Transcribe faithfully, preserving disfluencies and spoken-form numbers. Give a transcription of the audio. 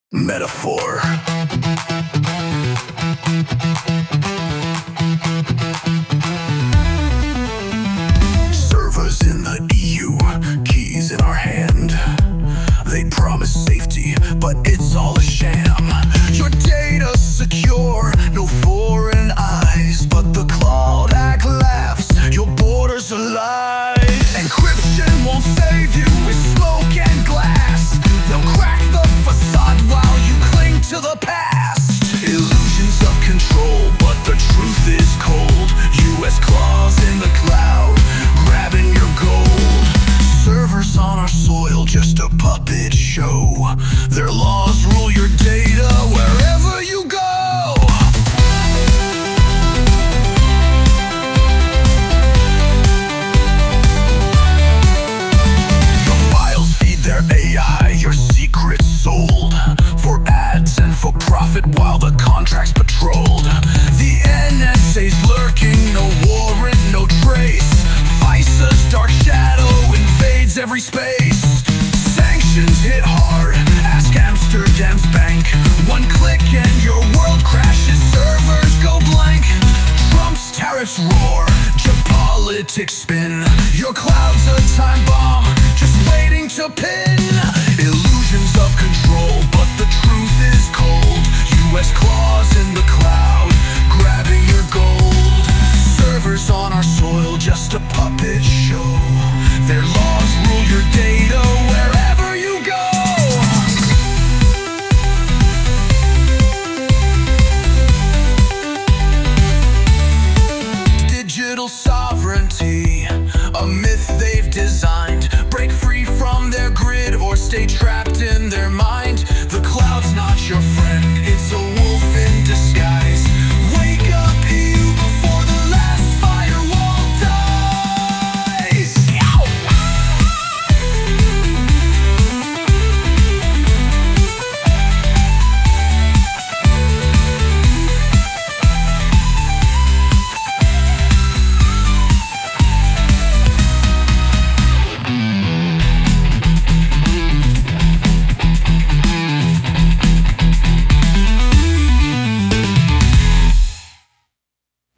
Metaphor. Servers in the E U, keys in our hand. They promise safety, but it's all a sham. Your data secure, no foreign eyes, but the Cloud Act laughs, your borders are lies. Encryption won't save you with smoke and glass. They'll crack the facade while you cling to the past. Illusions of control, but the truth is cold. U S claws in the cloud, grabbing your gold. Servers on our soil, just a puppet show. Their laws rule your data wherever you go. Your files feed their A I, your secrets sold for ads and for profit while the contract's patrolled. The N S A's lurking, no warrant, no trace. FISA's dark shadow invades every space. Sanctions hit hard,